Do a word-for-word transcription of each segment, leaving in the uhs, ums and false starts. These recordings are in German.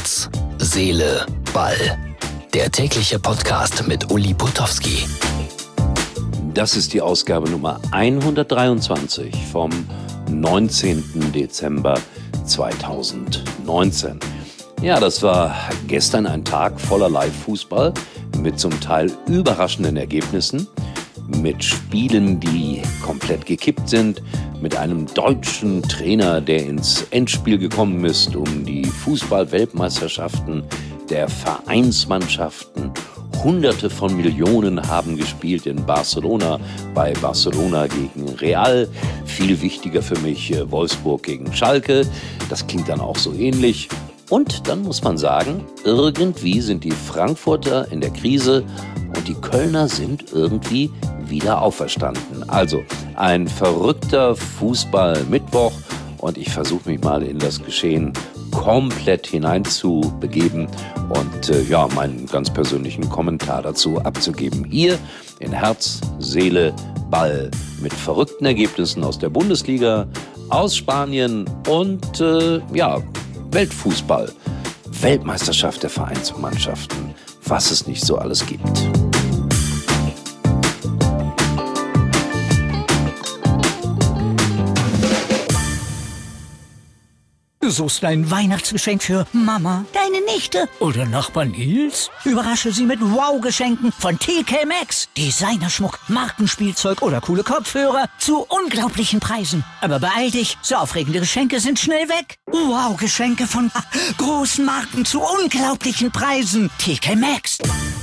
Herz, Seele, Ball. Der tägliche Podcast mit Uli Putowski. Das ist die Ausgabe Nummer hundertdreiundzwanzig vom neunzehnten Dezember zweitausendneunzehn. Ja, das war gestern ein Tag voller Live-Fußball mit zum Teil überraschenden Ergebnissen, mit Spielen, die komplett gekippt sind, mit einem deutschen Trainer, der ins Endspiel gekommen ist, um die Fußball-Weltmeisterschaften der Vereinsmannschaften. Hunderte von Millionen haben gespielt in Barcelona, bei Barcelona gegen Real. Viel wichtiger für mich Wolfsburg gegen Schalke. Das klingt dann auch so ähnlich. Und dann muss man sagen, irgendwie sind die Frankfurter in der Krise und die Kölner sind irgendwie wieder auferstanden. Also ein verrückter Fußball-Mittwoch und ich versuche mich mal in das Geschehen komplett hineinzubegeben und äh, ja, meinen ganz persönlichen Kommentar dazu abzugeben. Hier in Herz, Seele, Ball mit verrückten Ergebnissen aus der Bundesliga, aus Spanien und äh, ja, Weltfußball, Weltmeisterschaft der Vereinsmannschaften, was es nicht so alles gibt. Du suchst ein Weihnachtsgeschenk für Mama, deine Nichte oder Nachbar Nils? Überrasche sie mit Wow-Geschenken von T K Maxx. Designerschmuck, Markenspielzeug oder coole Kopfhörer zu unglaublichen Preisen. Aber beeil dich, so aufregende Geschenke sind schnell weg. Wow-Geschenke von großen Marken zu unglaublichen Preisen. T K Maxx.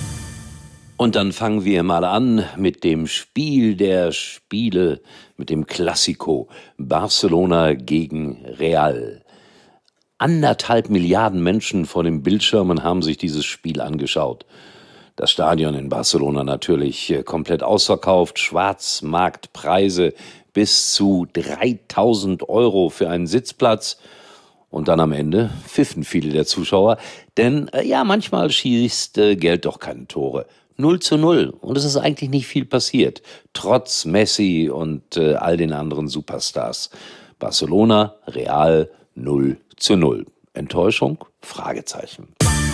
Und dann fangen wir mal an mit dem Spiel der Spiele, mit dem Klassiko Barcelona gegen Real. Anderthalb Milliarden Menschen vor den Bildschirmen haben sich dieses Spiel angeschaut. Das Stadion in Barcelona natürlich komplett ausverkauft, Schwarzmarktpreise bis zu dreitausend Euro für einen Sitzplatz. Und dann am Ende pfiffen viele der Zuschauer, denn äh, ja, manchmal schießt äh, Geld doch keine Tore. null zu null. Und es ist eigentlich nicht viel passiert, trotz Messi und äh, all den anderen Superstars. Barcelona, Real, null zu null. Enttäuschung? Fragezeichen.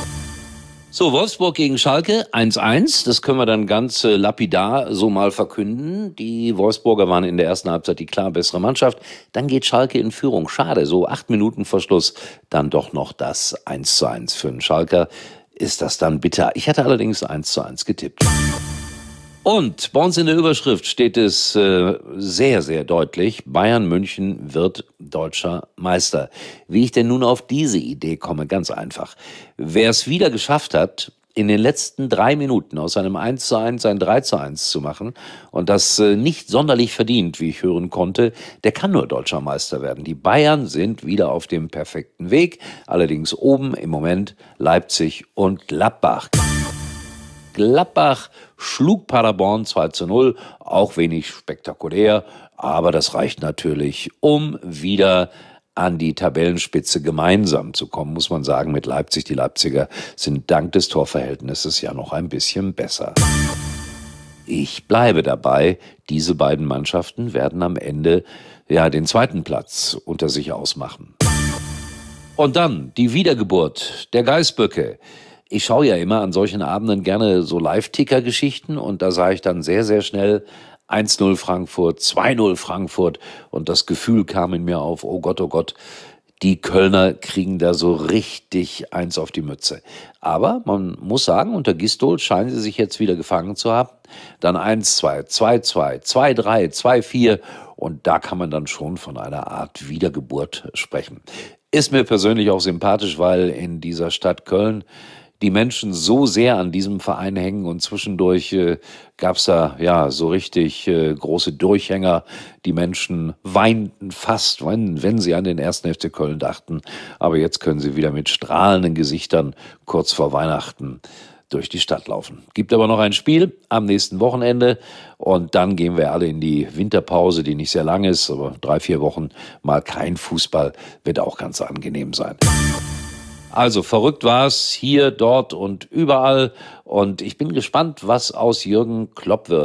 So, Wolfsburg gegen Schalke, eins eins. Das können wir dann ganz äh, lapidar so mal verkünden. Die Wolfsburger waren in der ersten Halbzeit die klar bessere Mannschaft. Dann geht Schalke in Führung. Schade, so acht Minuten vor Schluss dann doch noch das eins zu eins für den Schalker. Ist das dann bitter. Ich hatte allerdings eins zu eins getippt. Und bei uns in der Überschrift steht es äh, sehr, sehr deutlich, Bayern München wird deutscher Meister. Wie ich denn nun auf diese Idee komme? Ganz einfach. Wer es wieder geschafft hat, in den letzten drei Minuten aus einem eins zu eins ein drei zu eins zu machen und das äh, nicht sonderlich verdient, wie ich hören konnte, der kann nur deutscher Meister werden. Die Bayern sind wieder auf dem perfekten Weg, allerdings oben im Moment Leipzig und Gladbach. Gladbach schlug Paderborn zwei zu null, auch wenig spektakulär, aber das reicht natürlich, um wieder an die Tabellenspitze gemeinsam zu kommen, muss man sagen, mit Leipzig. Die Leipziger sind dank des Torverhältnisses ja noch ein bisschen besser. Ich bleibe dabei, diese beiden Mannschaften werden am Ende ja den zweiten Platz unter sich ausmachen. Und dann die Wiedergeburt der Geißböcke. Ich schaue ja immer an solchen Abenden gerne so Live-Ticker-Geschichten und da sah ich dann sehr, sehr schnell eins null Frankfurt, zwei null Frankfurt und das Gefühl kam in mir auf, oh Gott, oh Gott, die Kölner kriegen da so richtig eins auf die Mütze. Aber man muss sagen, unter Gistol scheinen sie sich jetzt wieder gefangen zu haben. Dann eins zwei, zwei zwei, zwei drei, zwei vier und da kann man dann schon von einer Art Wiedergeburt sprechen. Ist mir persönlich auch sympathisch, weil in dieser Stadt Köln die Menschen so sehr an diesem Verein hängen und zwischendurch äh, gab's da ja so richtig äh, große Durchhänger. Die Menschen weinten fast, wenn, wenn sie an den ersten F C Köln dachten. Aber jetzt können sie wieder mit strahlenden Gesichtern kurz vor Weihnachten durch die Stadt laufen. Gibt aber noch ein Spiel am nächsten Wochenende und dann gehen wir alle in die Winterpause, die nicht sehr lang ist, aber drei, vier Wochen mal kein Fußball wird auch ganz angenehm sein. Also verrückt war es hier, dort und überall und ich bin gespannt, was aus Jürgen Klopp wird.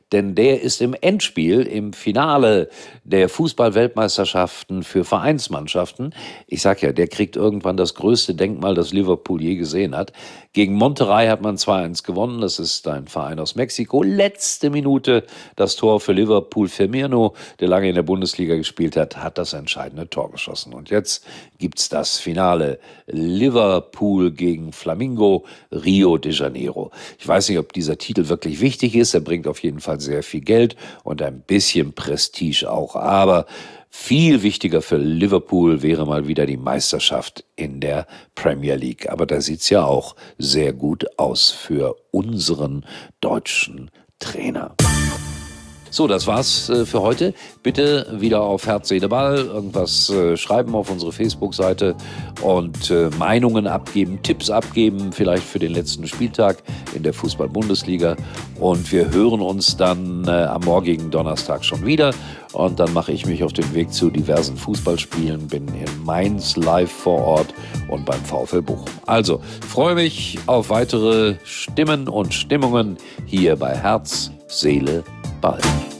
denn der ist im Endspiel, im Finale der Fußball-Weltmeisterschaften für Vereinsmannschaften. Ich sag ja, der kriegt irgendwann das größte Denkmal, das Liverpool je gesehen hat. Gegen Monterrey hat man zwei eins gewonnen, das ist ein Verein aus Mexiko. Letzte Minute das Tor für Liverpool. Firmino, der lange in der Bundesliga gespielt hat, hat das entscheidende Tor geschossen. Und jetzt gibt's das Finale. Liverpool gegen Flamengo, Rio de Janeiro. Ich weiß nicht, ob dieser Titel wirklich wichtig ist. Er bringt auf jeden Fall sehr viel Geld und ein bisschen Prestige auch. Aber viel wichtiger für Liverpool wäre mal wieder die Meisterschaft in der Premier League. Aber da sieht's ja auch sehr gut aus für unseren deutschen Trainer. So, das war's äh, für heute. Bitte wieder auf Herz, Seele, Ball irgendwas äh, schreiben auf unsere Facebook-Seite und äh, Meinungen abgeben, Tipps abgeben, vielleicht für den letzten Spieltag in der Fußball-Bundesliga. Und wir hören uns dann äh, am morgigen Donnerstag schon wieder. Und dann mache ich mich auf den Weg zu diversen Fußballspielen, bin in Mainz live vor Ort und beim VfL Bochum. Also, freue mich auf weitere Stimmen und Stimmungen hier bei Herz, Seele, Ball.